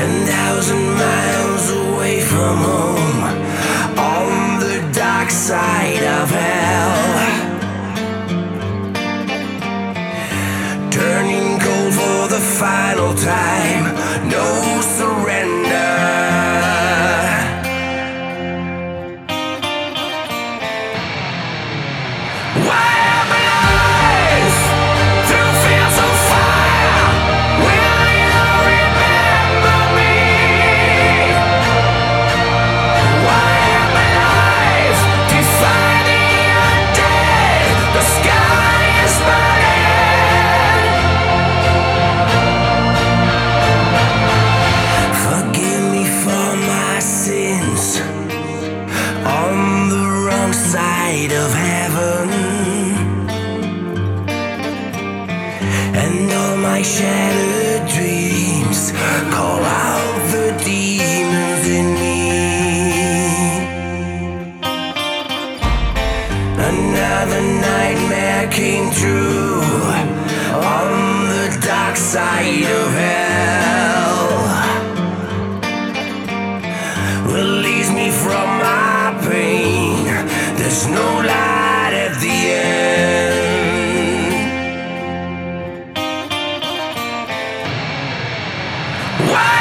1,000 miles away from home, on the dark side of hell, turning cold for the final time. No surrender. Why am I alive through fields of fire? Will you remember me? Why am I alive defying the undead? The sky is burning. Forgive me for my sins on the wrong side of heaven, and all my shattered dreams call out the demons in me. Another nightmare came true on the dark side of hell. Release me from my pain. There's no light at the end. Why?